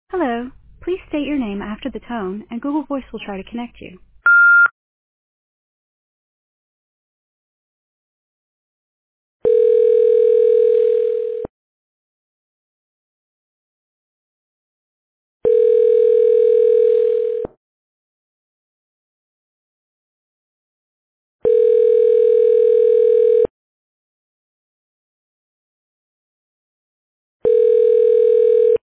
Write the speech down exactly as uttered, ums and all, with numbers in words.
Hello. Please state your name after the tone, and Google Voice will try to connect you.